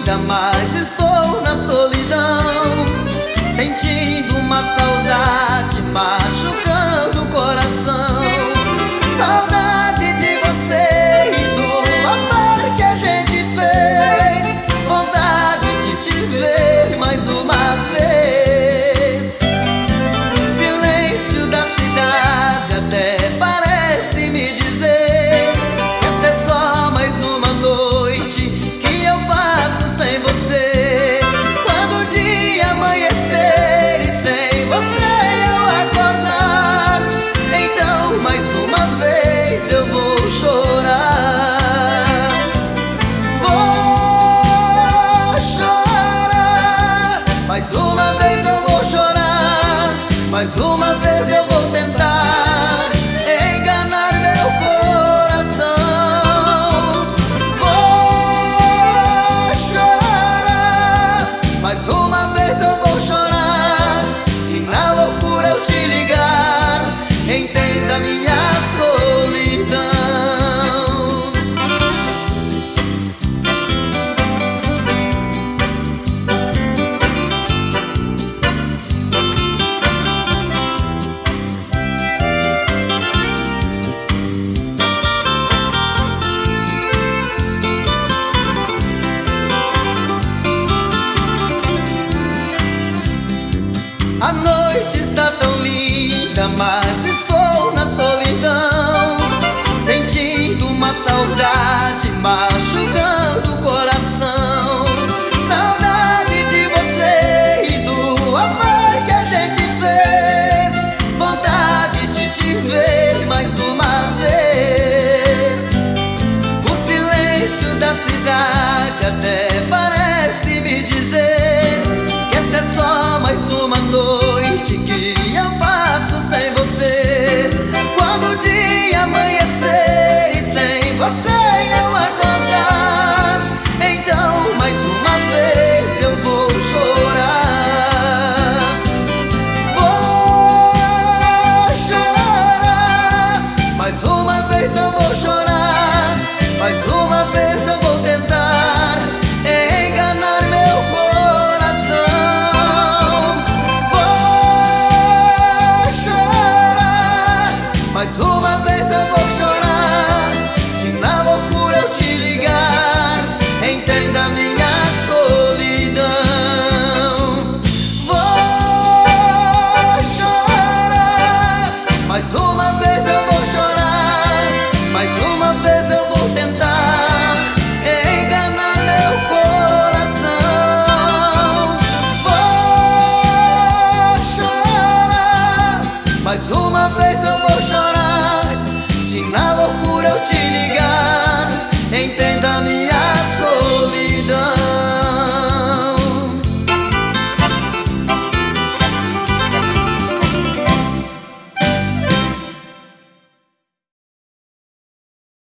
linda, mas estou na solidão, sentindo uma saudade machucando o coração. Saudade de você e do amor que a gente fez, vontade de te ver mais uma vez. Silêncio da cidade até parece me dizer: esta é só mais uma noite que eu passo sem você. Quando o dia amanhecer e sem você eu acordar, então mais uma vez eu vou chorar. Vou chorar, mais uma vez eu vou chorar, mais uma vez eu vou tentar enganar meu coração. Vou chorar, mais uma vez eu vou chorar. Se na loucura eu te ligar, entenda minha solidão. A noite está tão linda, mas estou na solidão, sentindo uma saudade machucando o coração. Saudade de você e do amor que a gente fez, vontade de te ver mais uma vez. O silêncio da cidade até parece me dizer que esta é só mais uma noite que eu passo sem você. Quando o dia amanhecer e sem você eu acordar, então mais uma vez eu vou chorar. Vou chorar, mais uma vez eu vou chorar, mais uma vez eu vou tentar enganar meu coração. Vou chorar, mais uma vez